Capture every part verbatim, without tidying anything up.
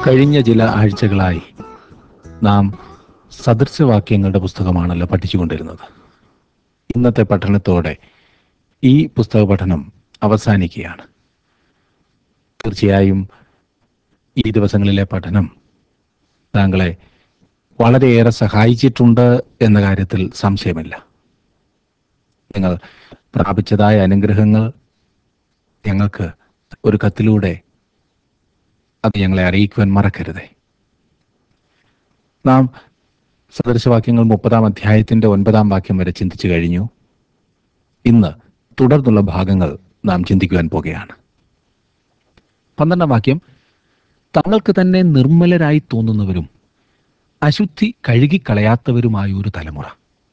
കഴിഞ്ഞ ചില ആഴ്ചകളായി നാം സദൃശവാക്യങ്ങളുടെ പുസ്തകമാണല്ലോ പഠിച്ചുകൊണ്ടിരുന്നത്. ഇന്നത്തെ പഠനത്തോടെ ഈ പുസ്തക പഠനം അവസാനിക്കുകയാണ്. തീർച്ചയായും ഈ ദിവസങ്ങളിലെ പഠനം താങ്കളെ വളരെയേറെ സഹായിച്ചിട്ടുണ്ട് എന്ന കാര്യത്തിൽ സംശയമില്ല. നിങ്ങൾ പ്രാപിച്ചതായ അനുഗ്രഹങ്ങൾ ഞങ്ങൾക്ക് ഒരു കത്തിലൂടെ അത് ഞങ്ങളെ അറിയിക്കുവാൻ മറക്കരുതേ. നാം സദൃശവാക്യങ്ങൾ മുപ്പതാം അധ്യായത്തിന്റെ ഒൻപതാം വാക്യം വരെ ചിന്തിച്ചു കഴിഞ്ഞു. ഇന്ന് തുടർന്നുള്ള ഭാഗങ്ങൾ നാം ചിന്തിക്കുവാൻ പോകുകയാണ്. പന്ത്രണ്ടാം വാക്യം, തങ്ങൾക്ക് തന്നെ നിർമ്മലരായി തോന്നുന്നവരും അശുദ്ധി കഴുകിക്കളയാത്തവരുമായ ഒരു തലമുറ.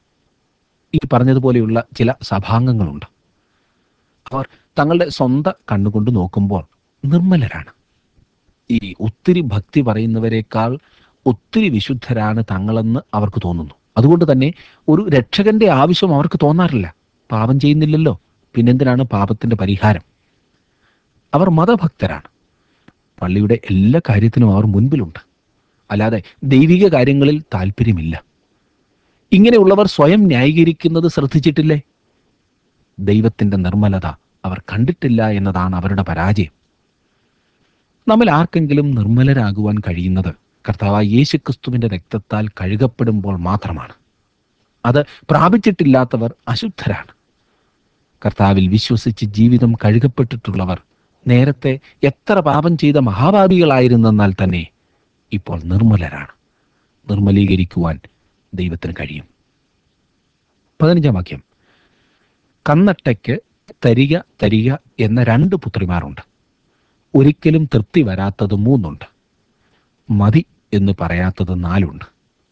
ഈ പറഞ്ഞതുപോലെയുള്ള ചില സഭാംഗങ്ങളുണ്ട്. അവർ തങ്ങളുടെ സ്വന്തം കണ്ണുകൊണ്ട് നോക്കുമ്പോൾ നിർമ്മലരാണ്. ഈ ഒത്തിരി ഭക്തി പറയുന്നവരെക്കാൾ ഒത്തിരി വിശുദ്ധരാണ് തങ്ങളെന്ന് അവർക്ക് തോന്നുന്നു. അതുകൊണ്ട് തന്നെ ഒരു രക്ഷകന്റെ ആവശ്യം അവർക്ക് തോന്നാറില്ല. പാപം ചെയ്യുന്നില്ലല്ലോ, പിന്നെന്തിനാണ് പാപത്തിന്റെ പരിഹാരം? അവർ മതഭക്തരാണ്. പള്ളിയുടെ എല്ലാ കാര്യത്തിനും അവർ മുൻപിലുണ്ട്. അല്ലാതെ ദൈവിക കാര്യങ്ങളിൽ താല്പര്യമില്ല. ഇങ്ങനെയുള്ളവർ സ്വയം ന്യായീകരിക്കുന്നത് ശ്രദ്ധിച്ചിട്ടില്ലേ? ദൈവത്തിന്റെ നിർമ്മലത അവർ കണ്ടിട്ടില്ല എന്നതാണ് അവരുടെ പരാജയം. നമ്മൾ ആർക്കെങ്കിലും നിർമ്മലരാകുവാൻ കഴിയുന്നത് കർത്താവായ യേശുക്രിസ്തുവിന്റെ രക്തത്താൽ കഴുകപ്പെടുമ്പോൾ മാത്രമാണ്. അത് പ്രാപിച്ചിട്ടില്ലാത്തവർ അശുദ്ധരാണ്. കർത്താവിൽ വിശ്വസിച്ച് ജീവിതം കഴുകപ്പെട്ടിട്ടുള്ളവർ നേരത്തെ എത്ര പാപം ചെയ്ത മഹാപാപികളായിരുന്നെന്നാൽ തന്നെ ഇപ്പോൾ നിർമ്മലരാണ്. നിർമ്മലീകരിക്കുവാൻ ദൈവത്തിന് കഴിയും. പതിനഞ്ചാം വാക്യം, കന്നട്ടയ്ക്ക് തരിക തരിക എന്ന രണ്ട് പുത്രിമാരുണ്ട്. ഒരിക്കലും തൃപ്തി വരാത്തത് മൂന്നുണ്ട്. മതി എന്ന് പറയാത്തത് നാലുണ്ട്.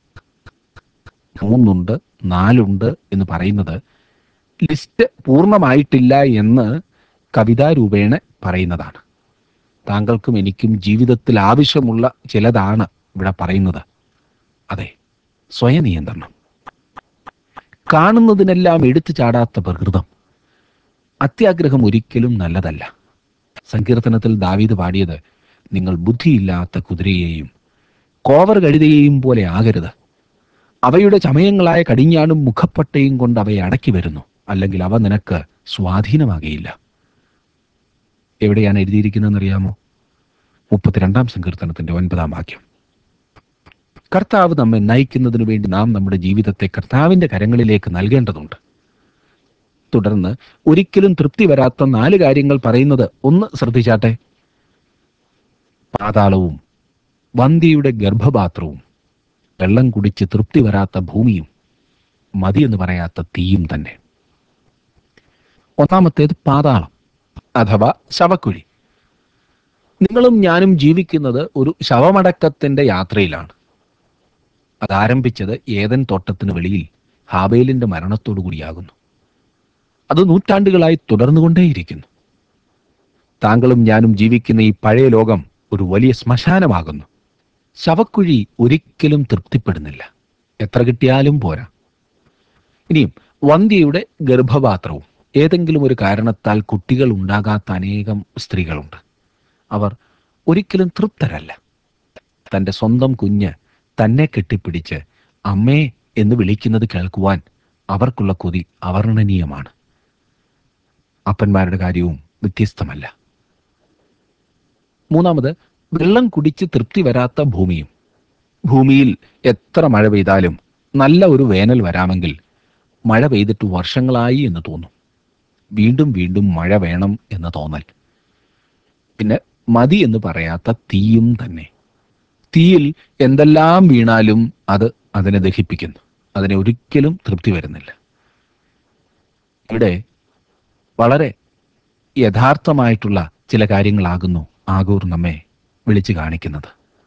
മൂന്നുണ്ട്, നാലുണ്ട് എന്ന് പറയുന്നത് ലിസ്റ്റ് പൂർണ്ണമായിട്ടില്ല എന്ന് കവിതാരൂപേണ പറയുന്നതാണ്. താങ്കൾക്കും എനിക്കും ജീവിതത്തിൽ ആവശ്യമുള്ള ചിലതാണ് ഇവിടെ പറയുന്നത്. അതെ, സ്വയനിയന്ത്രണം, കാണുന്നതിനെല്ലാം എടുത്തു ചാടാത്ത പ്രകൃതം. അത്യാഗ്രഹം ഒരിക്കലും നല്ലതല്ല. സങ്കീർത്തനത്തിൽ ദാവീദ് പാടിയത്, നിങ്ങൾ ബുദ്ധിയില്ലാത്ത കുതിരയെയും കോവർ കഴുതയെയും പോലെ ആകരുത്. അവയുടെ ചമയങ്ങളായ കടിഞ്ഞാണും മുഖപ്പട്ടയും കൊണ്ട് അവയെ അടക്കി വരുന്നു, അല്ലെങ്കിൽ അവ നിനക്ക് സ്വാധീനമാകയില്ല. എവിടെയാണ് എഴുതിയിരിക്കുന്നതെന്നറിയാമോ? മുപ്പത്തിരണ്ടാം സങ്കീർത്തനത്തിന്റെ ഒൻപതാം വാക്യം. കർത്താവ് നമ്മെ നയിക്കുന്നതിനു വേണ്ടി നാം നമ്മുടെ ജീവിതത്തെ കർത്താവിന്റെ കരങ്ങളിലേക്ക് നൽകേണ്ടതുണ്ട്. തുടർന്ന് ഒരിക്കലും തൃപ്തി വരാത്ത നാല് കാര്യങ്ങൾ പറയുന്നത് ഒന്ന് ശ്രദ്ധിച്ചാട്ടെ. പാതാളവും വന്ധ്യയുടെ ഗർഭപാത്രവും വെള്ളം കുടിച്ച് തൃപ്തി വരാത്ത ഭൂമിയും മതിയെന്ന് പറയാത്ത തീയും തന്നെ. ഒന്നാമത്തേത് പാതാളം അഥവാ ശവക്കുഴി. നിങ്ങളും ഞാനും ജീവിക്കുന്നത് ഒരു ശവമടക്കത്തിന്റെ യാത്രയിലാണ്. അതാരംഭിച്ചത് ഏദൻ തോട്ടത്തിന് വെളിയിൽ ഹാബേലിന്റെ മരണത്തോടു കൂടിയാകുന്നു. അത് നൂറ്റാണ്ടുകളായി തുടർന്നുകൊണ്ടേയിരിക്കുന്നു. താങ്കളും ഞാനും ജീവിക്കുന്ന ഈ പഴയ ലോകം ഒരു വലിയ ശ്മശാനമാകുന്നു. ശവക്കുഴി ഒരിക്കലും തൃപ്തിപ്പെടുന്നില്ല. എത്ര കിട്ടിയാലും പോരാ. ഇനിയും വന്ധ്യയുടെ ഗർഭപാത്രവും. ഏതെങ്കിലും ഒരു കാരണത്താൽ കുട്ടികൾ ഉണ്ടാകാത്ത അനേകം സ്ത്രീകളുണ്ട്. അവർ ഒരിക്കലും തൃപ്തരല്ല. തൻ്റെ സ്വന്തം കുഞ്ഞ് തന്നെ കെട്ടിപ്പിടിച്ച് അമ്മേ എന്ന് വിളിക്കുന്നത് കേൾക്കുവാൻ അവർക്കുള്ള കൊതി അവർണ്ണനീയമാണ്. അപ്പന്മാരുടെ കാര്യവും വ്യത്യസ്തമല്ല. മൂന്നാമത്, വെള്ളം കുടിച്ച് തൃപ്തി വരാത്ത ഭൂമിയും. ഭൂമിയിൽ എത്ര മഴ പെയ്താലും നല്ല ഒരു വേനൽ വരാമെങ്കിൽ മഴ പെയ്തിട്ട് വർഷങ്ങളായി എന്ന് തോന്നും. വീണ്ടും വീണ്ടും മഴ വേണം എന്ന് തോന്നൽ. പിന്നെ മതി എന്ന് പറയാത്ത തീയും തന്നെ. തീയിൽ എന്തെല്ലാം വീണാലും അത് അതിനെ ദഹിപ്പിക്കുന്നു. അതിനെ ഒരിക്കലും തൃപ്തി വരുന്നില്ല. ഇവിടെ വളരെ യഥാർത്ഥമായിട്ടുള്ള ചില കാര്യങ്ങളാകുന്നു ആഗൂർ നമ്മെ വിളിച്ചു കാണിക്കുന്നത്.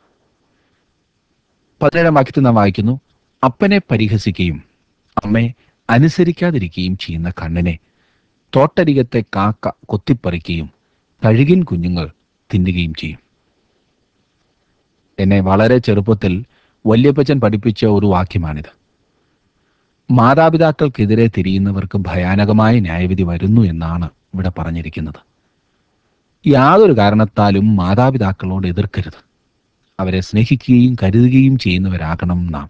പതിനേഴാം വാക്യത്തിൽ നാം വായിക്കുന്നു, അപ്പനെ പരിഹസിക്കുകയും അമ്മയെ അനുസരിക്കാതിരിക്കുകയും ചെയ്യുന്ന കണ്ണിനെ തോട്ടരികത്തെ കാക്ക കൊത്തിപ്പറിക്കുകയും കഴുകിൻ കുഞ്ഞുങ്ങൾ തിന്നുകയും ചെയ്യും. എന്നെ വളരെ ചെറുപ്പത്തിൽ വല്യപ്പച്ചൻ പഠിപ്പിച്ച ഒരു വാക്യമാണിത്. മാതാപിതാക്കൾക്കെതിരെ തിരിയുന്നവർക്ക് ഭയാനകമായ ന്യായവിധി വരുന്നു എന്നാണ് ഇവിടെ പറഞ്ഞിരിക്കുന്നത്. യാതൊരു കാരണത്താലും മാതാപിതാക്കളോട് എതിർക്കരുത്. അവരെ സ്നേഹിക്കുകയും കരുതുകയും ചെയ്യുന്നവരാകണം നാം.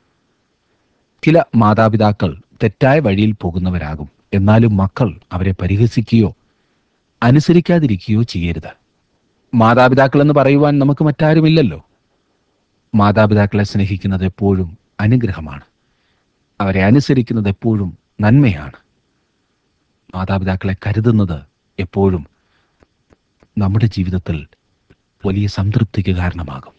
ചില മാതാപിതാക്കൾ തെറ്റായ വഴിയിൽ പോകുന്നവരാകും. എന്നാലും മക്കൾ അവരെ പരിഹസിക്കുകയോ അനുസരിക്കാതിരിക്കുകയോ ചെയ്യരുത്. മാതാപിതാക്കൾ എന്ന് പറയുവാൻ നമുക്ക് മറ്റാരുമില്ലല്ലോ. മാതാപിതാക്കളെ സ്നേഹിക്കുന്നത് എപ്പോഴും അനുഗ്രഹമാണ്. അവരെ അനുസരിക്കുന്നത് എപ്പോഴും നന്മയാണ്. മാതാപിതാക്കളെ കരുതുന്നത് എപ്പോഴും നമ്മുടെ ജീവിതത്തിൽ വലിയ സംതൃപ്തിക്ക് കാരണമാകും.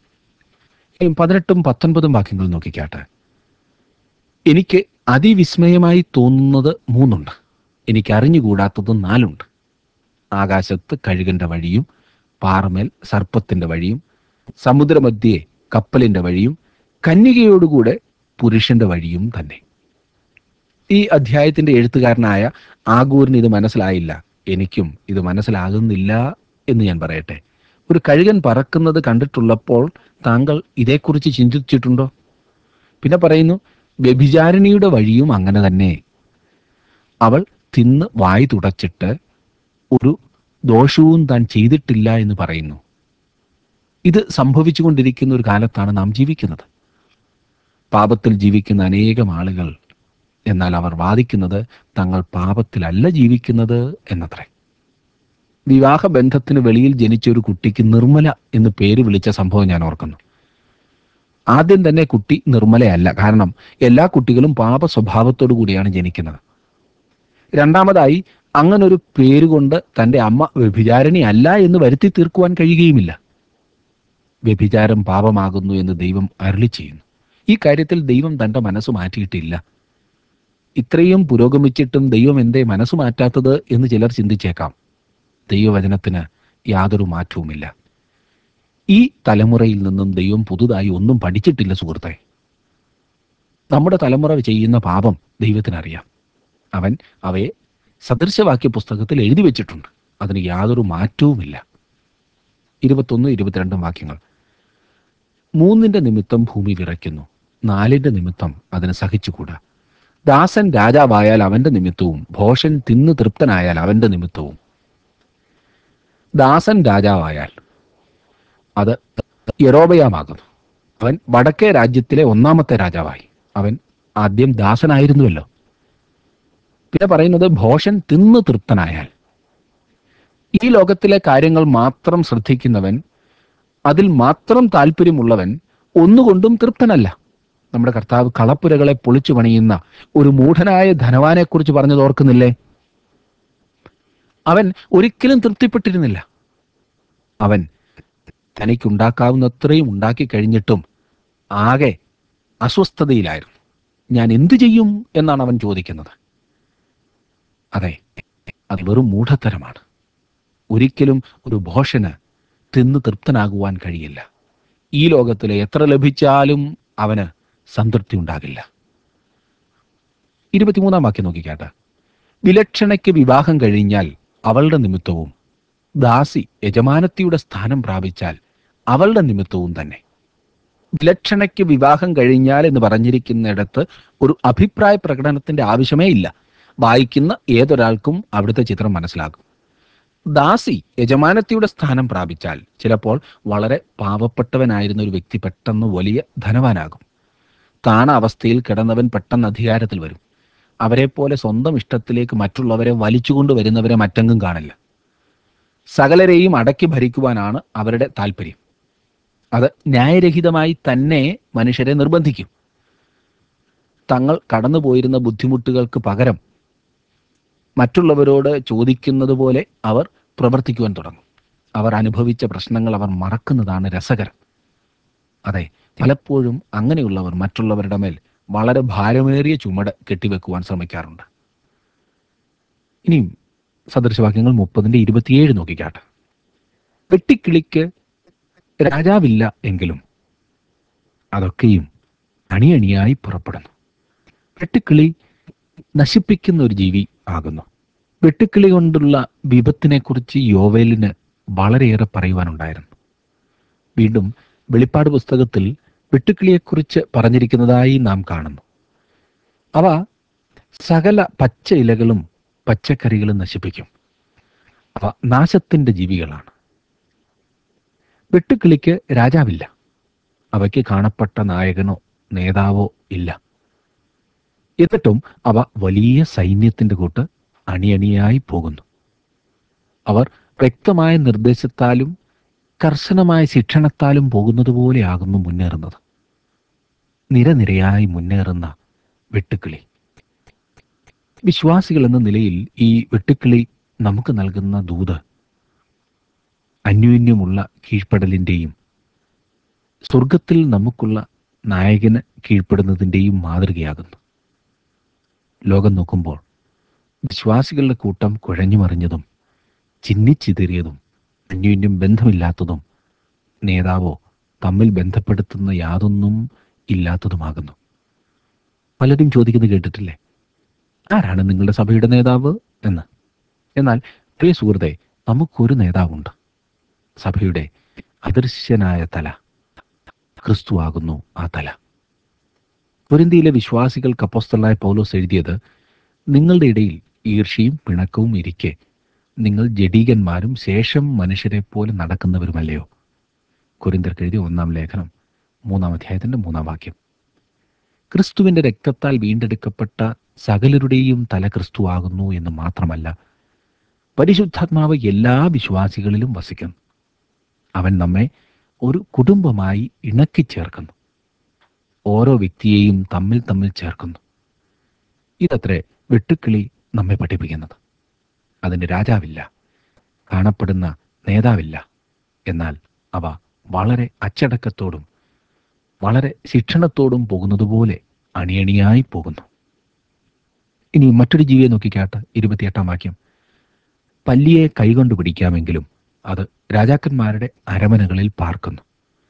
ഇനി പതിനെട്ടും പത്തൊൻപതും വാക്യങ്ങൾ നോക്കിക്കാട്ടെ. എനിക്ക് അതിവിസ്മയമായി തോന്നുന്നത് മൂന്നുണ്ട്, എനിക്ക് അറിഞ്ഞുകൂടാത്തത് നാലുണ്ട്. ആകാശത്ത് കഴുകന്റെ വഴിയും, പാറമേൽ സർപ്പത്തിന്റെ വഴിയും, സമുദ്രമധ്യേ കപ്പലിന്റെ വഴിയും, കന്യകയോടുകൂടെ പുരുഷന്റെ വഴിയും തന്നെ. ഈ അധ്യായത്തിന്റെ എഴുത്തുകാരനായ ആഗൂറിന് ഇത് മനസ്സിലായില്ല. എനിക്കും ഇത് മനസ്സിലാകുന്നില്ല എന്ന് ഞാൻ പറയട്ടെ. ഒരു കഴുകൻ പറക്കുന്നത് കണ്ടിട്ടുള്ളപ്പോൾ താങ്കൾ ഇതേക്കുറിച്ച് ചിന്തിച്ചിട്ടുണ്ടോ? പിന്നെ പറയുന്നു, വ്യഭിചാരിണിയുടെ വഴിയും അങ്ങനെ തന്നെ. അവൾ തിന്ന് വായി തുടച്ചിട്ട് ഒരു ദോഷവും താൻ ചെയ്തിട്ടില്ല എന്ന് പറയുന്നു. ഇത് സംഭവിച്ചുകൊണ്ടിരിക്കുന്ന ഒരു കാലത്താണ് നാം ജീവിക്കുന്നത്. പാപത്തിൽ ജീവിക്കുന്ന അനേകം ആളുകൾ, എന്നാൽ അവർ വാദിക്കുന്നത് തങ്ങൾ പാപത്തിലല്ല ജീവിക്കുന്നത് എന്നത്രേ. വിവാഹ ബന്ധത്തിന് വെളിയിൽ ജനിച്ച ഒരു കുട്ടിക്ക് നിർമ്മല എന്ന് പേര് വിളിച്ച സംഭവം ഞാൻ ഓർക്കുന്നു. ആദ്യം തന്നെ കുട്ടി നിർമ്മലയല്ല, കാരണം എല്ലാ കുട്ടികളും പാപ സ്വഭാവത്തോടു കൂടിയാണ് ജനിക്കുന്നത്. രണ്ടാമതായി, അങ്ങനൊരു പേരുകൊണ്ട് തൻ്റെ അമ്മ വ്യഭിചാരിണി അല്ല എന്ന് വരുത്തി തീർക്കുവാൻ കഴിയുകയുമില്ല. വ്യഭിചാരം പാപമാകുന്നു എന്ന് ദൈവം അരുളി ചെയ്യുന്നു. ഈ കാര്യത്തിൽ ദൈവം തൻ്റെ മനസ്സ് മാറ്റിയിട്ടില്ല. ഇത്രയും പുരോഗമിച്ചിട്ടും ദൈവം എന്തേ മനസ്സ് മാറ്റാത്തത് എന്ന് ചിലർ ചിന്തിച്ചേക്കാം. ദൈവവചനത്തിന് യാതൊരു മാറ്റവുമില്ല. ഈ തലമുറയിൽ നിന്നും ദൈവം പുതുതായി ഒന്നും പഠിച്ചിട്ടില്ല സുഹൃത്തെ. നമ്മുടെ തലമുറ ചെയ്യുന്ന പാപം ദൈവത്തിനറിയാം. അവൻ അവയെ സദൃശവാക്യ പുസ്തകത്തിൽ എഴുതി വെച്ചിട്ടുണ്ട്. അതിന് യാതൊരു മാറ്റവുമില്ല. ഇരുപത്തൊന്ന് ഇരുപത്തിരണ്ടും വാക്യങ്ങൾ. മൂന്നിന്റെ നിമിത്തം ഭൂമി വിറയ്ക്കുന്നു, നാലിന്റെ നിമിത്തം അതിന് സഹിച്ചുകൂടാ. ദാസൻ രാജാവായാൽ അവന്റെ നിമിത്തവും, ഭോഷൻ തിന്നു തൃപ്തനായാൽ അവന്റെ നിമിത്തവും. ദാസൻ രാജാവായാൽ അത് യൊരോബയാമാകുന്നു. അവൻ വടക്കേ രാജ്യത്തിലെ ഒന്നാമത്തെ രാജാവായി. അവൻ ആദ്യം ദാസനായിരുന്നുവല്ലോ. പിന്നെ പറയുന്നത് ഭോഷൻ തിന്നു തൃപ്തനായാൽ. ഈ ലോകത്തിലെ കാര്യങ്ങൾ മാത്രം ശ്രദ്ധിക്കുന്നവൻ, അതിൽ മാത്രം താല്പര്യമുള്ളവൻ ഒന്നുകൊണ്ടും തൃപ്തനല്ല. നമ്മുടെ കർത്താവ് കളപ്പുരകളെ പൊളിച്ചു പണിയുന്ന ഒരു മൂഢനായ ധനവാനെക്കുറിച്ച് പറഞ്ഞത് ഓർക്കുന്നില്ലേ? അവൻ ഒരിക്കലും തൃപ്തിപ്പെട്ടിരുന്നില്ല. അവൻ തനിക്കുണ്ടാക്കാവുന്നത്രയും ഉണ്ടാക്കി കഴിഞ്ഞിട്ടും ആകെ അസ്വസ്ഥതയിലായിരുന്നു. ഞാൻ എന്തു ചെയ്യും എന്നാണ് അവൻ ചോദിക്കുന്നത്. അതെ, അത് വെറും മൂഢത്തരമാണ്. ഒരിക്കലും ഒരു ഭോഷന് തിന്ന് തൃപ്തനാകുവാൻ കഴിയില്ല. ഈ ലോകത്തിലെ എത്ര ലഭിച്ചാലും അവന് സംതൃപ്തി ഉണ്ടാകില്ല. ഇരുപത്തിമൂന്നാം വാക്യം നോക്കിക്കാട്ടെ. വിലക്ഷണയ്ക്ക് വിവാഹം കഴിഞ്ഞാൽ അവളുടെ നിമിത്തവും, ദാസി യജമാനത്തിയുടെ സ്ഥാനം പ്രാപിച്ചാൽ അവളുടെ നിമിത്തവും തന്നെ. വിലക്ഷണയ്ക്ക് വിവാഹം കഴിഞ്ഞാൽ എന്ന് പറഞ്ഞിരിക്കുന്നിടത്ത് ഒരു അഭിപ്രായ പ്രകടനത്തിന്റെ ആവശ്യമേ ഇല്ല. വായിക്കുന്ന ഏതൊരാൾക്കും അവിടുത്തെ ചിത്രം മനസ്സിലാകും. ദാസി യജമാനത്തിയുടെ സ്ഥാനം പ്രാപിച്ചാൽ ചിലപ്പോൾ വളരെ പാവപ്പെട്ടവനായിരുന്ന ഒരു വ്യക്തി പെട്ടെന്ന് വലിയ ധനവാനാകും. താണ അവസ്ഥയിൽ കിടന്നവൻ പെട്ടെന്ന് അധികാരത്തിൽ വരും. അവരെ പോലെ സ്വന്തം ഇഷ്ടത്തിലേക്ക് മറ്റുള്ളവരെ വലിച്ചുകൊണ്ട് വരുന്നവരെ മറ്റെങ്കും കാണില്ല. സകലരെയും അടക്കി ഭരിക്കുവാനാണ് അവരുടെ താല്പര്യം. അത് ന്യായരഹിതമായി തന്നെ മനുഷ്യരെ നിർബന്ധിക്കും. തങ്ങൾ കടന്നുപോയിരുന്ന ബുദ്ധിമുട്ടുകൾക്ക് പകരം മറ്റുള്ളവരോട് ചോദിക്കുന്നത് പോലെ അവർ പ്രവർത്തിക്കുവാൻ തുടങ്ങും. അവർ അനുഭവിച്ച പ്രശ്നങ്ങൾ അവർ മറക്കുന്നതാണ് രസകരം. അതെ, പലപ്പോഴും അങ്ങനെയുള്ളവർ മറ്റുള്ളവരുടെ മേൽ വളരെ ഭാരമേറിയ ചുമട് കെട്ടിവെക്കുവാൻ ശ്രമിക്കാറുണ്ട്. ഇനിയും സദൃശവാക്യങ്ങൾ മുപ്പതിന്റെ ഇരുപത്തിയേഴ് നോക്കിക്കാട്ടെ. വെട്ടിക്കിളിക്ക് രാജാവില്ല എങ്കിലും അതൊക്കെയും അണിയണിയായി പുറപ്പെടുന്നു. വെട്ടുക്കിളി നശിപ്പിക്കുന്ന ഒരു ജീവി ആകുന്നു. വെട്ടുക്കിളി കൊണ്ടുള്ള വിപത്തിനെ കുറിച്ച് യോവേലിന് വളരെയേറെ പറയുവാനുണ്ടായിരുന്നു. വീണ്ടും വെളിപ്പാട് പുസ്തകത്തിൽ വെട്ടുക്കിളിയെക്കുറിച്ച് പറഞ്ഞിരിക്കുന്നതായി നാം കാണുന്നു. അവ സകല പച്ച ഇലകളും പച്ചക്കറികളും നശിപ്പിക്കും. അവ നാശത്തിന്റെ ജീവികളാണ്. വെട്ടുക്കിളിക്ക് രാജാവില്ല. അവയ്ക്ക് കാണപ്പെട്ട നായകനോ നേതാവോ ഇല്ല. എന്നിട്ടും അവ വലിയ സൈന്യത്തിന്റെ കൂട്ട് അണിയണിയായി പോകുന്നു. അവർ വ്യക്തമായ നിർദ്ദേശത്താലും കർശനമായ ശിക്ഷണത്താലും പോകുന്നത് പോലെയാകുന്നു മുന്നേറുന്നത്. നിരനിരയായി മുന്നേറുന്ന വെട്ടുക്കിളി. വിശ്വാസികൾ എന്ന നിലയിൽ ഈ വെട്ടുക്കിളി നമുക്ക് നൽകുന്ന ദൂത് അന്യോന്യമുള്ള കീഴ്പ്പെടലിൻ്റെയും സ്വർഗത്തിൽ നമുക്കുള്ള നായകന് കീഴ്പ്പെടുന്നതിൻ്റെയും മാതൃകയാകുന്നു. ലോകം നോക്കുമ്പോൾ വിശ്വാസികളുടെ കൂട്ടം കുഴഞ്ഞുമറിഞ്ഞതും ചിന്നിച്ചിതറിയതും അന്യോന്യം ബന്ധമില്ലാത്തതും നേതാവോ തമ്മിൽ ബന്ധപ്പെടുത്തുന്ന യാതൊന്നും ഇല്ലാത്തതുമാകുന്നു. പലരും ചോദിക്കുന്നത് കേട്ടിട്ടില്ലേ, ആരാണ് നിങ്ങളുടെ സഭയുടെ നേതാവ് എന്ന്? എന്നാൽ പ്രിയ സുഹൃത്തെ, നമുക്കൊരു നേതാവുണ്ട്. സഭയുടെ അദൃശ്യനായ തല ക്രിസ്തു ആകുന്നു ആ തല. കൊരിന്തിയിലെ വിശ്വാസികൾക്ക് അപ്പോസ്തലനായ പൗലോസ് എഴുതിയത്, നിങ്ങളുടെ ഇടയിൽ ഈർഷ്യയും പിണക്കവും ഇരിക്കെ നിങ്ങൾ ജഡീകന്മാരും ശേഷം മനുഷ്യരെ പോലെ നടക്കുന്നവരുമല്ലയോ? കൊരിന്ത്യർക്ക് എഴുതിയ ഒന്നാം ലേഖനം മൂന്നാം അധ്യായത്തിന്റെ മൂന്നാം വാക്യം. ക്രിസ്തുവിന്റെ രക്തത്താൽ വീണ്ടെടുക്കപ്പെട്ട സകലരുടെയും തല ക്രിസ്തു ആകുന്നു എന്ന് മാത്രമല്ല, പരിശുദ്ധാത്മാവ് എല്ലാ വിശ്വാസികളിലും വസിക്കുന്നു. അവൻ നമ്മെ ഒരു കുടുംബമായി ഇണക്കി ചേർക്കുന്നു. ഓരോ വ്യക്തിയെയും തമ്മിൽ തമ്മിൽ ചേർക്കുന്നു. ഇതത്രേ വെട്ടുക്കിളി നമ്മെ പഠിപ്പിക്കുന്നത്. അതിന് രാജാവില്ല, കാണപ്പെടുന്ന നേതാവില്ല. എന്നാൽ അവ വളരെ അച്ചടക്കത്തോടും വളരെ ശിക്ഷണത്തോടും പോകുന്നത് പോലെ അണിയണിയായി പോകുന്നു. ഇനി മറ്റൊരു ജീവിയെ നോക്കിക്കാട്ട്. ഇരുപത്തിയെട്ടാം വാക്യം. പല്ലിയെ കൈകൊണ്ട് പിടിക്കാമെങ്കിലും അത് രാജാക്കന്മാരുടെ അരമനകളിൽ പാർക്കുന്നു.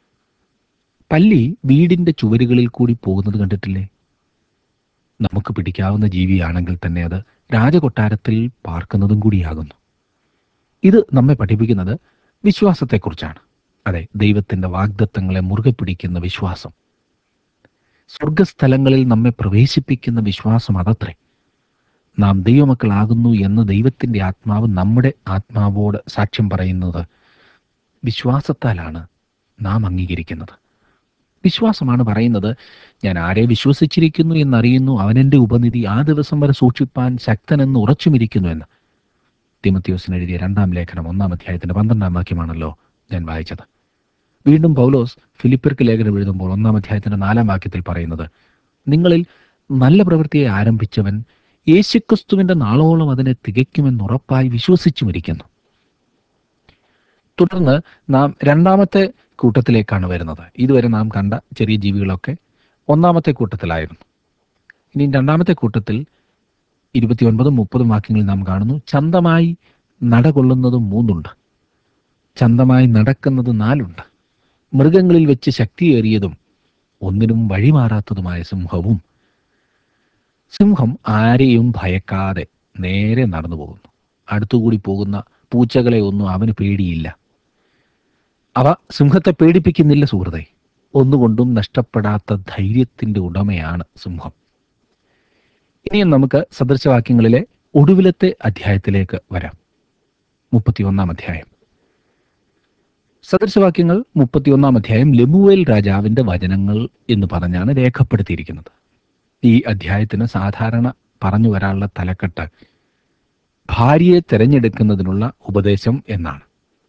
പല്ലി വീടിന്റെ ചുവരുകളിൽ കൂടി പോകുന്നത് കണ്ടിട്ടില്ലേ? നമുക്ക് പിടിക്കാവുന്ന ജീവിയാണെങ്കിൽ തന്നെ അത് രാജകൊട്ടാരത്തിൽ പാർക്കുന്നതും കൂടിയാകുന്നു. ഇത് നമ്മെ പഠിപ്പിക്കുന്നത് വിശ്വാസത്തെക്കുറിച്ചാണ്. അതെ, ദൈവത്തിന്റെ വാഗ്ദത്തങ്ങളെ മുറുകെ പിടിക്കുന്ന വിശ്വാസം, സ്വർഗസ്ഥലങ്ങളിൽ നമ്മെ പ്രവേശിപ്പിക്കുന്ന വിശ്വാസം അതത്രേ. നാം ദൈവമക്കളാകുന്നു എന്ന് ദൈവത്തിന്റെ ആത്മാവ് നമ്മുടെ ആത്മാവോട് സാക്ഷ്യം പറയുന്നത് വിശ്വാസത്താലാണ് നാം അംഗീകരിക്കുന്നത്. വിശ്വാസമാണ് പറയുന്നത്, ഞാൻ ആരെ വിശ്വസിച്ചിരിക്കുന്നു എന്നറിയുന്നു, അവനെന്റെ ഉപനിധി ആ ദിവസം വരെ സൂക്ഷിപ്പാൻ ശക്തനെന്ന് ഉറച്ചുമിരിക്കുന്നു എന്ന്. തിമോഥെയോസിന് എഴുതിയ രണ്ടാം ലേഖനം ഒന്നാം അധ്യായത്തിന്റെ പന്ത്രണ്ടാം വാക്യമാണല്ലോ ഞാൻ വായിച്ചത്. വീണ്ടും പൗലോസ് ഫിലിപ്പിയർക്ക് ലേഖനം എഴുതുമ്പോൾ ഒന്നാം അധ്യായത്തിന്റെ നാലാം വാക്യത്തിൽ പറയുന്നത്, നിങ്ങളിൽ നല്ല പ്രവൃത്തിയെ ആരംഭിച്ചവൻ യേശുക്രിസ്തുവിന്റെ നാളോളം അതിനെ തികയ്ക്കുമെന്നുറപ്പായി വിശ്വസിച്ചുമിരിക്കുന്നു. തുടർന്ന് നാം രണ്ടാമത്തെ കൂട്ടത്തിലേക്കാണ് വരുന്നത്. ഇതുവരെ നാം കണ്ട ചെറിയ ജീവികളൊക്കെ ഒന്നാമത്തെ കൂട്ടത്തിലായിരുന്നു. ഇനി രണ്ടാമത്തെ കൂട്ടത്തിൽ ഇരുപത്തിയൊൻപതും മുപ്പതും വാക്യങ്ങളിൽ നാം കാണുന്നു, ചന്തമായി നടകൊള്ളുന്നതും മൂന്നുണ്ട്, ചന്തമായി നടക്കുന്നത് നാലുണ്ട്, മൃഗങ്ങളിൽ വെച്ച് ശക്തിയേറിയതും ഒന്നിനും വഴിമാറാത്തതുമായ സിംഹവും. സിംഹം ആരെയും ഭയക്കാതെ നേരെ നടന്നു പോകുന്നു. അടുത്തുകൂടി പോകുന്ന പൂച്ചകളെ ഒന്നും അവന് പേടിയില്ല. അവ സിംഹത്തെ പേടിപ്പിക്കുന്നില്ല സുഹൃത്തെ. ഒന്നുകൊണ്ടും നഷ്ടപ്പെടാത്ത ധൈര്യത്തിന്റെ ഉടമയാണ് സിംഹം. ഇനിയും നമുക്ക് സദൃശവാക്യങ്ങളിലെ ഒടുവിലത്തെ അധ്യായത്തിലേക്ക് വരാം. മുപ്പത്തിയൊന്നാം അധ്യായം. സദൃശവാക്യങ്ങൾ മുപ്പത്തിയൊന്നാം അധ്യായം ലെമുവേൽ രാജാവിന്റെ വചനങ്ങൾ എന്ന് പറഞ്ഞാണ് രേഖപ്പെടുത്തിയിരിക്കുന്നത്. ഈ അധ്യായത്തിന് സാധാരണ പറഞ്ഞു വരാനുള്ള തലക്കെട്ട് ഭാര്യയെ തിരഞ്ഞെടുക്കുന്നതിനുള്ള ഉപദേശം എന്നാണ്.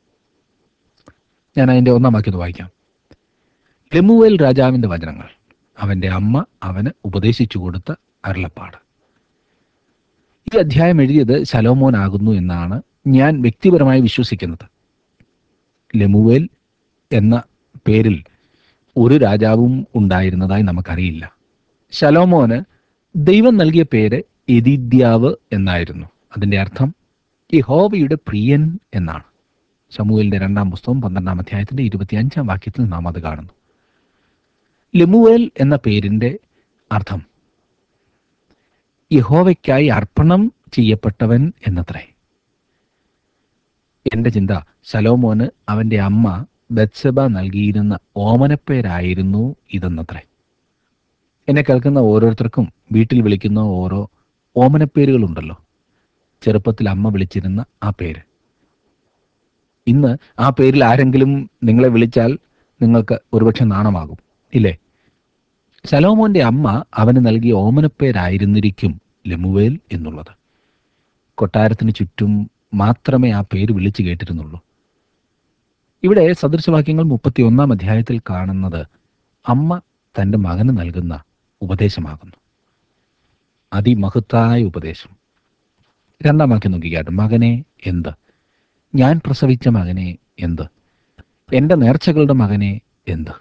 ഞാൻ അതിൻ്റെ ഒന്നാം വാക്യം വായിക്കാം. ലെമുവേൽ രാജാവിന്റെ വചനങ്ങൾ, അവന്റെ അമ്മ അവന് ഉപദേശിച്ചു കൊടുത്ത അരുളപ്പാട്. ഈ അധ്യായം എഴുതിയത് ശലോമോൻ ആകുന്നു എന്നാണ് ഞാൻ വ്യക്തിപരമായി വിശ്വസിക്കുന്നത്. ലെമുവേൽ എന്ന പേരിൽ ഒരു രാജാവും ഉണ്ടായിരുന്നതായി നമുക്കറിയില്ല. ശലോമോന് ദൈവം നൽകിയ പേര് യെദിദ്യാവ് എന്നായിരുന്നു. അതിൻ്റെ അർത്ഥം യഹോവയുടെ പ്രിയൻ എന്നാണ്. ശമൂവേലിന്റെ രണ്ടാം പുസ്തകം പന്ത്രണ്ടാം അധ്യായത്തിന്റെ ഇരുപത്തിയഞ്ചാം വാക്യത്തിൽ നാം അത് കാണുന്നു. ലെമുവേൽ എന്ന പേരിന്റെ അർത്ഥം യഹോവയ്ക്കായി അർപ്പണം ചെയ്യപ്പെട്ടവൻ എന്നത്രേ. എന്റെ ചിന്ത, ശലോമോന് അവന്റെ അമ്മ ബത്സബ നൽകിയിരുന്ന ഓമനപ്പേരായിരുന്നു ഇതെന്നത്രേ. എന്നെ കേൾക്കുന്ന ഓരോരുത്തർക്കും വീട്ടിൽ വിളിക്കുന്ന ഓരോ ഓമനപ്പേരുകളുണ്ടല്ലോ. ചെറുപ്പത്തിൽ അമ്മ വിളിച്ചിരുന്ന ആ പേര്. ഇന്ന് ആ പേരിൽ ആരെങ്കിലും നിങ്ങളെ വിളിച്ചാൽ നിങ്ങൾക്ക് ഒരുപക്ഷെ നാണമാകും, ഇല്ലേ? ശലോമോന്റെ അമ്മ അവന് നൽകിയ ഓമനപ്പേരായിരുന്നിരിക്കും ലെമുവേൽ എന്നുള്ളത്. കൊട്ടാരത്തിന് ചുറ്റും മാത്രമേ ആ പേര് വിളിച്ചു കേട്ടിരുന്നുള്ളൂ. ഇവിടെ സദൃശവാക്യങ്ങൾ മുപ്പത്തി ഒന്നാം അധ്യായത്തിൽ കാണുന്നത് അമ്മ തൻ്റെ മകന് നൽകുന്ന ഉപദേശമാകുന്നു. അതിമഹത്തായ ഉപദേശം. രണ്ടാം വാക്യം നോക്കിക്കാട്ടെ. മകനെ എന്ത്? ഞാൻ പ്രസവിച്ച മകനെ എന്ത്? എൻ്റെ നേർച്ചകളുടെ മകനെ എന്ത്?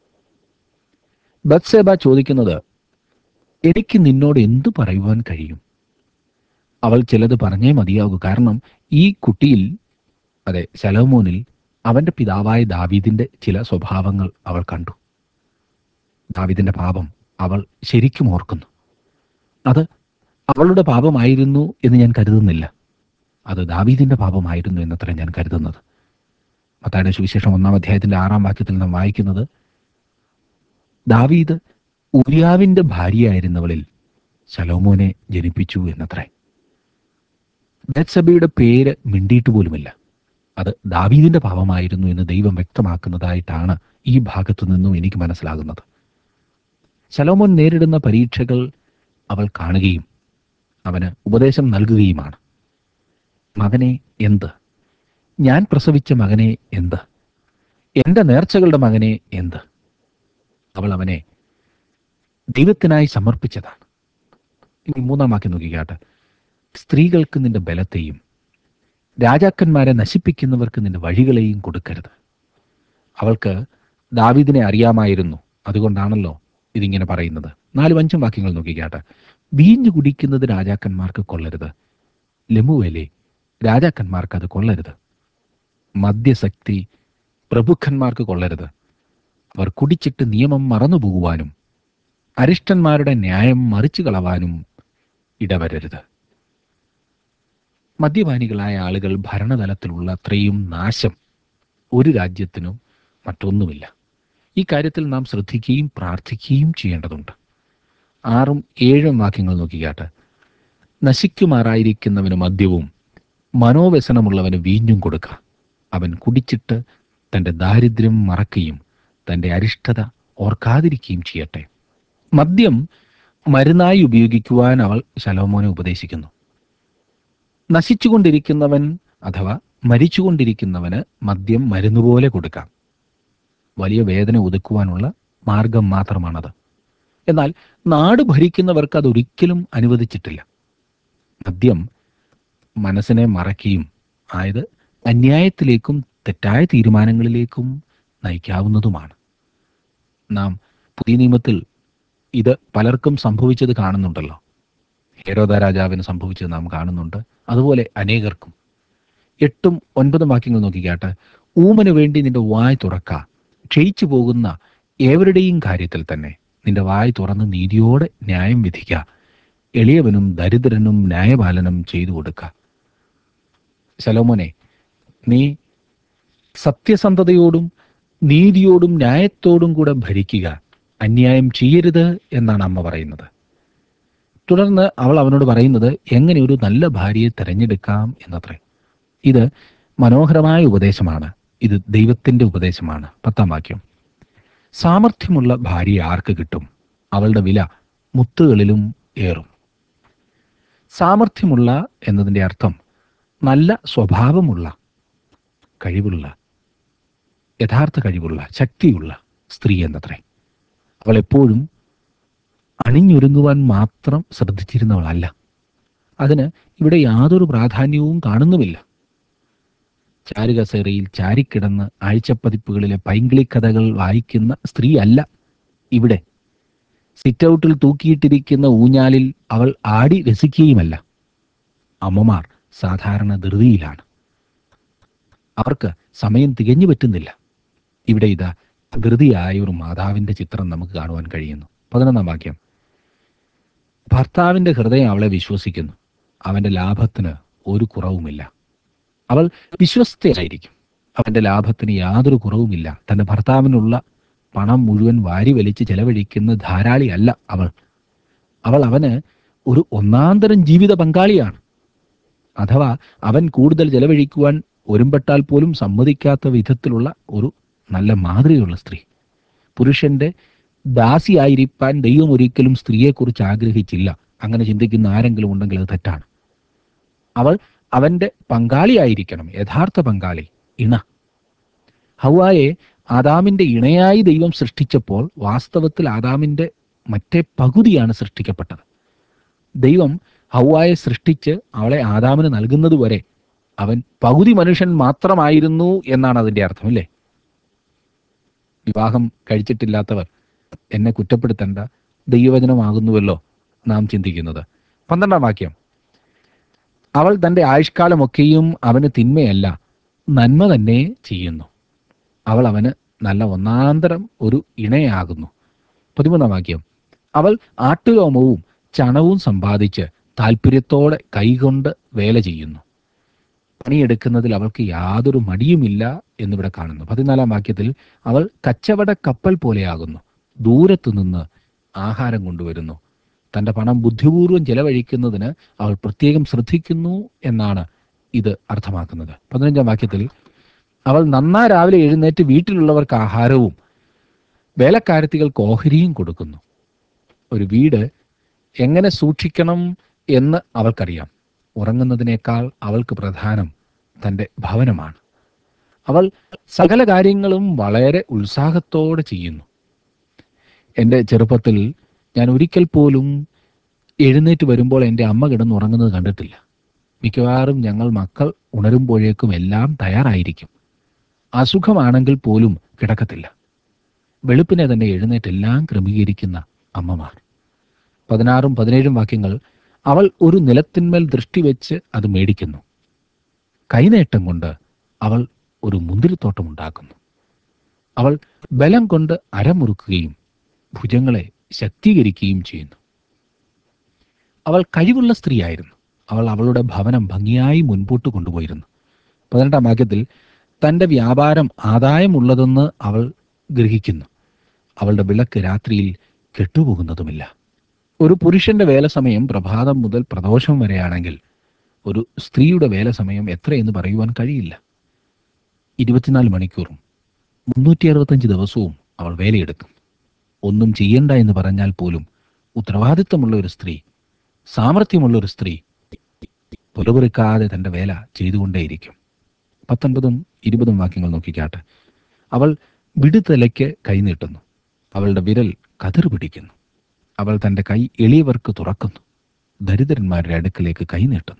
ബത്സേബ ചോദിക്കുന്നത്, എനിക്ക് നിന്നോട് എന്തു പറയുവാൻ കഴിയും? അവൾ ചിലത് പറഞ്ഞേ മതിയാകൂ. കാരണം ഈ കുട്ടിയിൽ, അതെ ശലോമോനിൽ, അവന്റെ പിതാവായ ദാവീദിന്റെ ചില സ്വഭാവങ്ങൾ അവൾ കണ്ടു. ദാവീദിന്റെ പാപം അവൾ ശരിക്കും ഓർക്കുന്നു. അത് അവളുടെ പാപമായിരുന്നു എന്ന് ഞാൻ കരുതുന്നില്ല. അത് ദാവീദിന്റെ പാപമായിരുന്നു എന്നത്ര ഞാൻ കരുതുന്നത്. മത്തായിയുടെ സുവിശേഷം ഒന്നാം അധ്യായത്തിന്റെ ആറാം വാക്യത്തിൽ നാം വായിക്കുന്നത്, ദാവീദ് ഉരിയാവിന്റെ ഭാര്യയായിരുന്നവളിൽ ശലോമോനെ ജനിപ്പിച്ചു എന്നത്രേ. ബത്സബയുടെ പേര് മിണ്ടിയിട്ട് പോലുമില്ല. അത് ദാവീദിന്റെ പാപമായിരുന്നു എന്ന് ദൈവം വ്യക്തമാക്കുന്നതായിട്ടാണ് ഈ ഭാഗത്തു നിന്നും എനിക്ക് മനസ്സിലാകുന്നത്. ശലോമോൻ നേരിടുന്ന പരീക്ഷകൾ അവൾ കാണുകയും അവന് ഉപദേശം നൽകുകയുമാണ്. മകനെ എന്ത്? ഞാൻ പ്രസവിച്ച മകനെ എന്ത്? എൻ്റെ നേർച്ചകളുടെ മകനെ എന്ത്? അവൾ അവനെ ദൈവത്തിനായി സമർപ്പിച്ചതാണ്. ഇനി മൂന്നാം വാക്യം നോക്കിക്കാട്ടെ. സ്ത്രീകൾക്ക് നിന്റെ ബലത്തെയും രാജാക്കന്മാരെ നശിപ്പിക്കുന്നവർക്ക് നിന്റെ വഴികളെയും കൊടുക്കരുത്. അവൾക്ക് ദാവീദിനെ അറിയാമായിരുന്നു. അതുകൊണ്ടാണല്ലോ ഇതിങ്ങനെ പറയുന്നത്. നാലും അഞ്ചും വാക്യങ്ങൾ നോക്കിക്കാട്ടെ. വീഞ്ഞു കുടിക്കുന്നത് രാജാക്കന്മാർക്ക് കൊള്ളരുത്. ലെമുവേലേ, രാജാക്കന്മാർക്ക് അത് കൊള്ളരുത്. മദ്യശക്തി പ്രഭുക്കന്മാർക്ക് കൊള്ളരുത്. അവർ കുടിച്ചിട്ട് നിയമം മറന്നുപോകുവാനും അരിഷ്ടന്മാരുടെ ന്യായം മറിച്ചു കളവാനും ഇടവരരുത്. മദ്യപാനികളായ ആളുകൾ ഭരണതലത്തിലുള്ള അത്രയും നാശം ഒരു രാജ്യത്തിനും മറ്റൊന്നുമില്ല. ഈ കാര്യത്തിൽ നാം ശ്രദ്ധിക്കുകയും പ്രാർത്ഥിക്കുകയും ചെയ്യേണ്ടതുണ്ട്. ആറും ഏഴും വാക്യങ്ങൾ നോക്കിക്കാട്ടെ. നശിക്കുമാറായിരിക്കുന്നവന് മദ്യവും മനോവ്യസനമുള്ളവന് വീഞ്ഞും കൊടുക്ക. അവൻ കുടിച്ചിട്ട് തൻ്റെ ദാരിദ്ര്യം മറക്കുകയും തൻ്റെ അരിഷ്ടത ഓർക്കാതിരിക്കുകയും ചെയ്യട്ടെ. മദ്യം മരുന്നായി ഉപയോഗിക്കുവാൻ അവൾ ശലോമോനെ ഉപദേശിക്കുന്നു. നശിച്ചുകൊണ്ടിരിക്കുന്നവൻ അഥവാ മരിച്ചുകൊണ്ടിരിക്കുന്നവന് മദ്യം മരുന്നുപോലെ കൊടുക്കാം. വലിയ വേദന ഒതുക്കുവാനുള്ള മാർഗം മാത്രമാണത്. എന്നാൽ നാട് ഭരിക്കുന്നവർക്ക് അതൊരിക്കലും അനുവദിച്ചിട്ടില്ല. മദ്യം മനസ്സിനെ മറക്കുകയും ആയത് അന്യായത്തിലേക്കും തെറ്റായ തീരുമാനങ്ങളിലേക്കും നയിക്കാവുന്നതുമാണ്. നാം പുതിയ നിയമത്തിൽ ഇത് പലർക്കും സംഭവിച്ചത് കാണുന്നുണ്ടല്ലോ. ഹെരോദ രാജാവിന് സംഭവിച്ചത് നാം കാണുന്നുണ്ട്. അതുപോലെ അനേകർക്കും. എട്ടും ഒൻപതും വാക്യങ്ങൾ നോക്കിക്കാട്ടെ. ഊമന് വേണ്ടി നിന്റെ വായ് തുറക്ക. ക്ഷയിച്ചു പോകുന്ന ഏവരുടെയും കാര്യത്തിൽ തന്നെ നിന്റെ വായ് തുറന്ന് നീതിയോടെ ന്യായം വിധിക്ക. എളിയവനും ദരിദ്രനും ന്യായപാലനം ചെയ്തു കൊടുക്ക. ശലോമോനെ, നീ സത്യസന്ധതയോടും നീതിയോടും ന്യായത്തോടും കൂടെ ഭരിക്കുക. അന്യായം ചെയ്യരുത് എന്നാണ് അമ്മ പറയുന്നത്. തുടർന്ന് അവൾ അവനോട് പറയുന്നത് എങ്ങനെ ഒരു നല്ല ഭാര്യയെ തിരഞ്ഞെടുക്കാം എന്നത്രേ. ഇത് മനോഹരമായ ഉപദേശമാണ്. ഇത് ദൈവത്തിൻ്റെ ഉപദേശമാണ്. പത്താം വാക്യം. സാമർഥ്യമുള്ള ഭാര്യയെ ആർക്ക് കിട്ടും? അവളുടെ വില മുത്തുകളിലും ഏറും. സാമർഥ്യമുള്ള എന്നതിൻ്റെ അർത്ഥം നല്ല സ്വഭാവമുള്ള, കഴിവുള്ള, യഥാർത്ഥ കഴിവുള്ള, ശക്തിയുള്ള സ്ത്രീ എന്നത്രേ. അവൾ എപ്പോഴും അണിഞ്ഞൊരുങ്ങുവാൻ മാത്രം ശ്രദ്ധിച്ചിരുന്നവളല്ല. അതിന് ഇവിടെ യാതൊരു പ്രാധാന്യവും കാണുന്നുമില്ല. ചാരുകസേരയിൽ ചാരിക്കിടന്ന് ആഴ്ചപ്പതിപ്പുകളിലെ പൈങ്കിളി കഥകൾ വായിക്കുന്ന സ്ത്രീ അല്ല ഇവിടെ. സിറ്റൗട്ടിൽ തൂക്കിയിട്ടിരിക്കുന്ന ഊഞ്ഞാലിൽ അവൾ ആടി രസിക്കുകയുമല്ല. അമ്മമാർ സാധാരണ ധൃതിയിലാണ്. അവർക്ക് സമയം തികഞ്ഞു പറ്റുന്നില്ല. ഇവിടെ ഇതാ ധൃതിയായ ഒരു മാതാവിൻ്റെ ചിത്രം നമുക്ക് കാണുവാൻ കഴിയുന്നു. പതിനൊന്നാം വാക്യം. ഭർത്താവിൻ്റെ ഹൃദയം അവളെ വിശ്വസിക്കുന്നു. അവൻ്റെ ലാഭത്തിന് ഒരു കുറവുമില്ല. അവൾ വിശ്വസ്തയായിരിക്കും. അവൻ്റെ ലാഭത്തിന് യാതൊരു കുറവുമില്ല. തൻ്റെ ഭർത്താവിനുള്ള പണം മുഴുവൻ വാരി വലിച്ച് ചെലവഴിക്കുന്ന ധാരാളിയല്ല അവൾ. അവൾ അവന് ഒരു ഒന്നാന്തരം ജീവിത പങ്കാളിയാണ്. അഥവാ അവൻ കൂടുതൽ ചെലവഴിക്കുവാൻ ഒരുമ്പെട്ടാൽ പോലും സമ്മതിക്കാത്ത വിധത്തിലുള്ള ഒരു നല്ല മാതൃകയുള്ള സ്ത്രീ. പുരുഷന്റെ ദാസിയായിരിക്കാൻ ദൈവം ഒരിക്കലും സ്ത്രീയെക്കുറിച്ച് ആഗ്രഹിച്ചില്ല. അങ്ങനെ ചിന്തിക്കുന്ന ആരെങ്കിലും ഉണ്ടെങ്കിൽ അത് തെറ്റാണ്. അവൾ അവന്റെ പങ്കാളിയായിരിക്കണം, യഥാർത്ഥ പങ്കാളി, ഇണ. ഹൗവായെ ആദാമിന്റെ ഇണയായി ദൈവം സൃഷ്ടിച്ചപ്പോൾ വാസ്തവത്തിൽ ആദാമിന്റെ മറ്റേ പകുതിയാണ് സൃഷ്ടിക്കപ്പെട്ടത്. ദൈവം ഹൗവായെ സൃഷ്ടിച്ച് അവളെ ആദാമിന് നൽകുന്നത് വരെ അവൻ പകുതി മനുഷ്യൻ മാത്രമായിരുന്നു എന്നാണ് അതിന്റെ അർത്ഥം, അല്ലേ? വിവാഹം കഴിച്ചിട്ടില്ലാത്തവർ എന്നെ കുറ്റപ്പെടുത്തേണ്ട, ദൈവവചനമാകുന്നുവല്ലോ നാം ചിന്തിക്കുന്നത്. പന്ത്രണ്ടാം വാക്യം, അവൾ തൻ്റെ ആയുഷ്കാലമൊക്കെയും അവന് തിന്മയല്ല നന്മ തന്നെ ചെയ്യുന്നു. അവൾ അവന് നല്ല ഒന്നാന്തരം ഒരു ഇണയാകുന്നു. പതിമൂന്നാം വാക്യം, അവൾ ആട്ടുരോമവും ചണവും സമ്പാദിച്ച് താല്പര്യത്തോടെ കൈകൊണ്ട് വേല ചെയ്യുന്നു. പണിയെടുക്കുന്നതിൽ അവൾക്ക് യാതൊരു മടിയുമില്ല എന്നിവിടെ കാണുന്നു. പതിനാലാം വാക്യത്തിൽ, അവൾ കച്ചവട കപ്പൽ പോലെയാകുന്നു, ദൂരത്തു നിന്ന് ആഹാരം കൊണ്ടുവരുന്നു. തൻ്റെ പണം ബുദ്ധിപൂർവ്വം ചെലവഴിക്കുന്നതിന് അവൾ പ്രത്യേകം ശ്രദ്ധിക്കുന്നു എന്നാണ് ഇത് അർത്ഥമാക്കുന്നത്. പതിനഞ്ചാം വാക്യത്തിൽ, അവൾ നന്നാ രാവിലെ എഴുന്നേറ്റ് വീട്ടിലുള്ളവർക്ക് ആഹാരവും വേലക്കാരത്തികൾക്ക് ഓഹരിയും കൊടുക്കുന്നു. ഒരു വീട് എങ്ങനെ സൂക്ഷിക്കണം എന്ന് അവൾക്കറിയാം. ഉറങ്ങുന്നതിനേക്കാൾ അവൾക്ക് പ്രധാനം തൻ്റെ ഭവനമാണ്. അവൾ സകല കാര്യങ്ങളും വളരെ ഉത്സാഹത്തോടെ ചെയ്യുന്നു. എൻ്റെ ചെറുപ്പത്തിൽ ഞാൻ ഒരിക്കൽ പോലും എഴുന്നേറ്റ് വരുമ്പോൾ എൻ്റെ അമ്മ കിടന്നുറങ്ങുന്നത് കണ്ടിട്ടില്ല. മിക്കവാറും ഞങ്ങൾ മക്കൾ ഉണരുമ്പോഴേക്കും എല്ലാം തയ്യാറായിരിക്കും. അസുഖമാണെങ്കിൽ പോലും കിടക്കത്തില്ല. വെളുപ്പിനെ തന്നെ എഴുന്നേറ്റ് എല്ലാം ക്രമീകരിക്കുന്ന അമ്മമാർ. പതിനാറും പതിനേഴും വാക്യങ്ങൾ, അവൾ ഒരു നിലത്തിന്മേൽ ദൃഷ്ടി വെച്ച് അത് മേടിക്കുന്നു. കൈനേട്ടം കൊണ്ട് അവൾ ഒരു മുന്തിരിത്തോട്ടം ഉണ്ടാക്കുന്നു. അവൾ ബലം കൊണ്ട് അരമുറുക്കുകയും ഭുജങ്ങളെ ശക്തീകരിക്കുകയും ചെയ്യുന്നു. അവൾ കഴിവുള്ള സ്ത്രീയായിരുന്നു. അവൾ അവളുടെ ഭവനം ഭംഗിയായി മുൻപോട്ട് കൊണ്ടുപോയിരുന്നു. പതിനെട്ടാം വാക്യത്തിൽ, തൻ്റെ വ്യാപാരം ആദായമുള്ളതെന്ന് അവൾ ഗ്രഹിക്കുന്നു. അവളുടെ വിളക്ക് രാത്രിയിൽ കെട്ടുപോകുന്നതുമില്ല. ഒരു പുരുഷന്റെ വേല സമയം പ്രഭാതം മുതൽ പ്രദോഷം വരെയാണെങ്കിൽ ഒരു സ്ത്രീയുടെ വേല സമയം എത്രയെന്ന് പറയുവാൻ കഴിയില്ല. ഇരുപത്തിനാല് മണിക്കൂറും മുന്നൂറ്റി അറുപത്തഞ്ച് ദിവസവും അവൾ വേലയെടുക്കും. ഒന്നും ചെയ്യണ്ട എന്ന് പറഞ്ഞാൽ പോലും ഉത്തരവാദിത്തമുള്ള ഒരു സ്ത്രീ, സാമർഥ്യമുള്ള ഒരു സ്ത്രീ പുലപെറുക്കാതെ തൻ്റെ വേല ചെയ്തുകൊണ്ടേയിരിക്കും. പത്തൊൻപതും ഇരുപതും വാക്യങ്ങൾ നോക്കിക്കാട്ടെ. അവൾ വിടുതലയ്ക്ക് കൈനീട്ടുന്നു. അവളുടെ വിരൽ കതിർ പിടിക്കുന്നു. അവൾ തൻ്റെ കൈ എളിയവർക്ക് തുറക്കുന്നു, ദരിദ്രന്മാരുടെ അടുക്കലേക്ക് കൈനീട്ടുന്നു.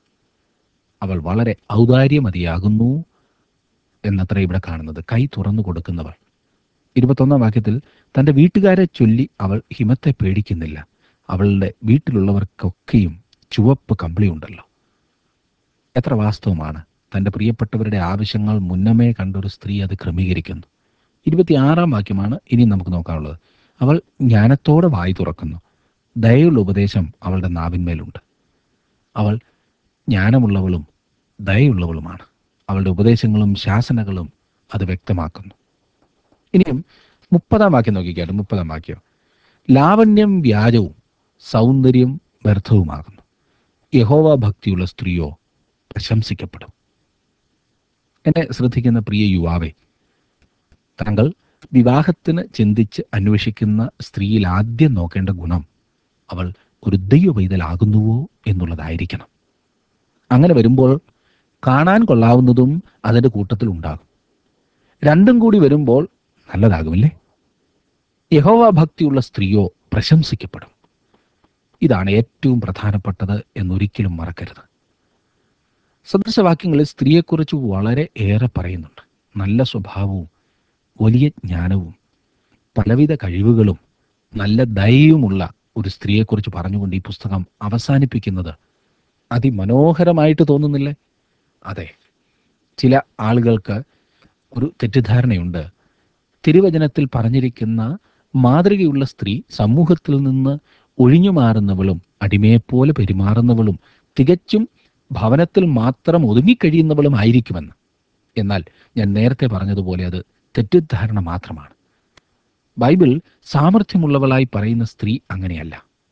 അവൾ വളരെ ഔദാര്യമതിയാകുന്നു എന്നത്ര ഇവിടെ കാണുന്നത്. കൈ തുറന്നു കൊടുക്കുന്നവൾ. ഇരുപത്തൊന്നാം വാക്യത്തിൽ, തൻ്റെ വീട്ടുകാരെ ചൊല്ലി അവൾ ഹിമത്തെ പേടിക്കുന്നില്ല. അവളുടെ വീട്ടിലുള്ളവർക്കൊക്കെയും ചുവപ്പ് കമ്പിളിയുണ്ടല്ലോ. എത്ര വാസ്തവമാണ്. തൻ്റെ പ്രിയപ്പെട്ടവരുടെ ആവശ്യങ്ങൾ മുന്നമേ കണ്ടൊരു സ്ത്രീ അത് ക്രമീകരിക്കുന്നു. ഇരുപത്തിയാറാം വാക്യമാണ് ഇനി നമുക്ക് നോക്കാനുള്ളത്. അവൾ ജ്ഞാനത്തോടെ വായി തുറക്കുന്നു. ദയയുള്ള ഉപദേശം അവളുടെ നാവിന്മേലുണ്ട്. അവൾ ജ്ഞാനമുള്ളവളും ദയയുള്ളവളുമാണ്. അവളുടെ ഉപദേശങ്ങളും ശാസനകളും അത് വ്യക്തമാക്കുന്നു. ഇനിയും മുപ്പതാം വാക്യം നോക്കിക്കാട്ടെ. മുപ്പതാം വാക്യം, ലാവണ്യം വ്യാജവും സൗന്ദര്യം വ്യർത്ഥവുമാകുന്നു. യഹോവ ഭക്തിയുള്ള സ്ത്രീയോ പ്രശംസിക്കപ്പെടും. എന്നെ ശ്രദ്ധിക്കുന്ന പ്രിയ യുവാവേ, താങ്കൾ വിവാഹത്തിന് ചിന്തിച്ച് അന്വേഷിക്കുന്ന സ്ത്രീയിൽ ആദ്യം നോക്കേണ്ട ഗുണം അവൾ ഒരു ദൈവ പൈതലാകുന്നുവോ എന്നുള്ളതായിരിക്കണം. അങ്ങനെ വരുമ്പോൾ കാണാൻ കൊള്ളാവുന്നതും അതിൻ്റെ കൂട്ടത്തിൽ ഉണ്ടാകും. രണ്ടും കൂടി വരുമ്പോൾ നല്ലതാകുമല്ലേ? യഹോവ ഭക്തിയുള്ള സ്ത്രീയോ പ്രശംസിക്കപ്പെടും. ഇതാണ് ഏറ്റവും പ്രധാനപ്പെട്ടത് എന്നൊരിക്കലും മറക്കരുത്. സദൃശവാക്യങ്ങളിൽ സ്ത്രീയെക്കുറിച്ച് വളരെ ഏറെ പറയുന്നുണ്ട്. നല്ല സ്വഭാവവും വലിയ ജ്ഞാനവും പലവിധ കഴിവുകളും നല്ല ദയയുമുള്ള ഒരു സ്ത്രീയെക്കുറിച്ച് പറഞ്ഞുകൊണ്ട് ഈ പുസ്തകം അവസാനിപ്പിക്കുന്നത് അതിമനോഹരമായിട്ട് തോന്നുന്നില്ലേ? അതെ, ചില ആളുകൾക്ക് ഒരു തെറ്റിദ്ധാരണയുണ്ട്. തിരുവചനത്തിൽ പറഞ്ഞിരിക്കുന്ന മാതൃകയുള്ള സ്ത്രീ സമൂഹത്തിൽ നിന്ന് ഒഴിഞ്ഞു മാറുന്നവളും അടിമയെപ്പോലെ പെരുമാറുന്നവളും തികച്ചും ഭവനത്തിൽ മാത്രം ഒതുങ്ങിക്കഴിയുന്നവളും ആയിരിക്കുമെന്ന്. എന്നാൽ ഞാൻ നേരത്തെ പറഞ്ഞതുപോലെ അത് തെറ്റിദ്ധാരണ മാത്രമാണ്. ബൈബിൾ സാമർഥ്യമുള്ളവളായി പറയുന്ന സ്ത്രീ അങ്ങനെയല്ല.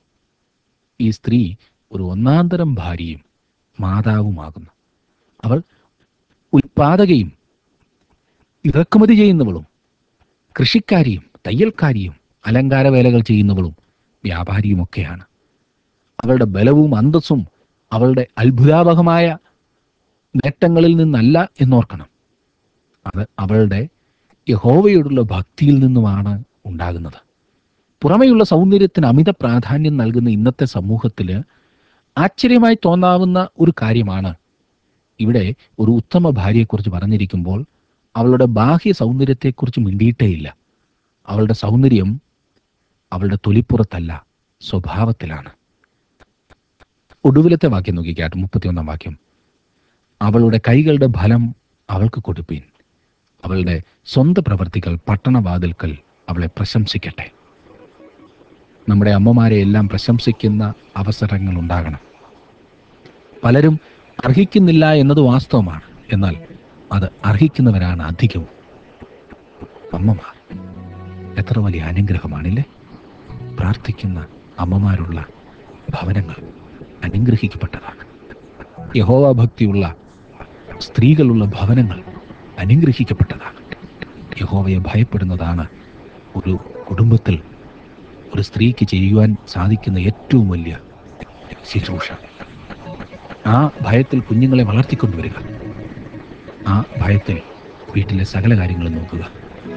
ഈ സ്ത്രീ ഒരു ഒന്നാന്തരം ഭാര്യയും മാതാവുമാകുന്നു. അവൾ ഉൽപാദകയും ഇറക്കുമതി ചെയ്യുന്നവളും കൃഷിക്കാരിയും തയ്യൽക്കാരിയും അലങ്കാര വേലകൾ ചെയ്യുന്നവളും വ്യാപാരിയുമൊക്കെയാണ്. അവളുടെ ബലവും അന്തസ്സും അവളുടെ അത്ഭുതാവഹമായ നേട്ടങ്ങളിൽ നിന്നല്ല എന്നോർക്കണം. അത് അവളുടെ യഹോവയോടുള്ള ഭക്തിയിൽ നിന്നുമാണ് ഉണ്ടാകുന്നത്. പുറമെയുള്ള സൗന്ദര്യത്തിന് അമിത പ്രാധാന്യം നൽകുന്ന ഇന്നത്തെ സമൂഹത്തിൽ ആശ്ചര്യമായി തോന്നാവുന്ന ഒരു കാര്യമാണ്, ഇവിടെ ഒരു ഉത്തമ ഭാര്യയെക്കുറിച്ച് പറഞ്ഞിരിക്കുമ്പോൾ അവളുടെ ബാഹ്യ സൗന്ദര്യത്തെക്കുറിച്ച് മിണ്ടിയിട്ടേയില്ല. അവളുടെ സൗന്ദര്യം അവളുടെ തൊലിപ്പുറത്തല്ല, സ്വഭാവത്തിലാണ്. ഒടുവിലത്തെ വാക്യം നോക്കിക്കാട്ട്, മുപ്പത്തിയൊന്നാം വാക്യം. അവളുടെ കൈകളുടെ ഫലം അവൾക്ക് കൊടുപ്പീൻ, അവളുടെ സ്വന്തം പ്രവർത്തികൾ പട്ടണവാതിൽക്കൽ അവളെ പ്രശംസിക്കട്ടെ. നമ്മുടെ അമ്മമാരെ എല്ലാം പ്രശംസിക്കുന്ന അവസരങ്ങൾ ഉണ്ടാകണം. പലരും അർഹിക്കുന്നില്ല എന്നത് വാസ്തവമാണ്. എന്നാൽ അത് അർഹിക്കുന്നവരാണ് അധികവും. അമ്മമാർ എത്ര വലിയ അനുഗ്രഹമാണില്ലേ? പ്രാർത്ഥിക്കുന്ന അമ്മമാരുള്ള ഭവനങ്ങൾ അനുഗ്രഹിക്കപ്പെട്ടതാണ്. യഹോവ ഭക്തിയുള്ള സ്ത്രീകളുള്ള ഭവനങ്ങൾ അനുഗ്രഹിക്കപ്പെട്ടതാണ്. യഹോവയെ ഭയപ്പെടുന്നതാണ് ഒരു കുടുംബത്തിൽ ഒരു സ്ത്രീക്ക് ചെയ്യുവാൻ സാധിക്കുന്ന ഏറ്റവും വലിയ ശുശ്രൂഷ. ആ ഭയത്തിൽ കുഞ്ഞുങ്ങളെ വളർത്തിക്കൊണ്ടുവരിക. ആ ഭയത്തിൽ വീട്ടിലെ സകല കാര്യങ്ങളും നോക്കുക.